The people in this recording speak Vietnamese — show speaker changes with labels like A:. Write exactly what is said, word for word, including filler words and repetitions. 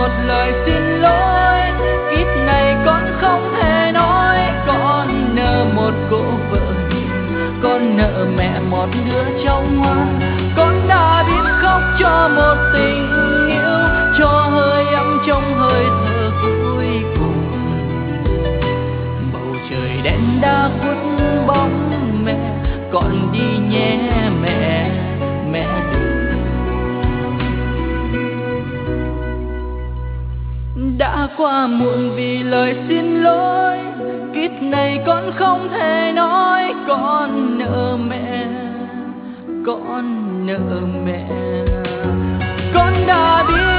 A: một lời xin lỗi. Kiếp này con không thể nói. Con nợ một cô vợ hiền, con nợ mẹ một đứa cháu ngoan. Con đã biết khóc cho một tình yêu, cho hơi ấm trong hơi thở cuối cùng. Bầu trời đen đã khuất bóng mẹ, con đi nhé mẹ, mẹ đừng. Đã qua muộn vì lời xin lỗi, kiếp này con không thể nói. Con nợ mẹ, con nợ mẹ. Con đã biết